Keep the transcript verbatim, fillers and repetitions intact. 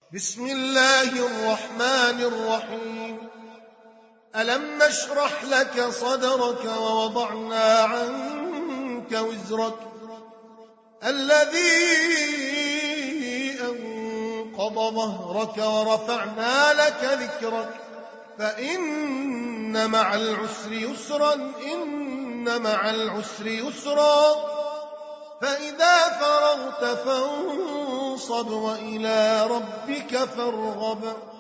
بسم الله الرحمن الرحيم. ألم نشرح لك صدرك ووضعنا عنك وزرك الذي أنقض ظهرك ورفعنا لك ذكرك فإن مع العسر يسرا إن مع العسر يسرا فإذا فرغت فانصب وإلى ربك فارغب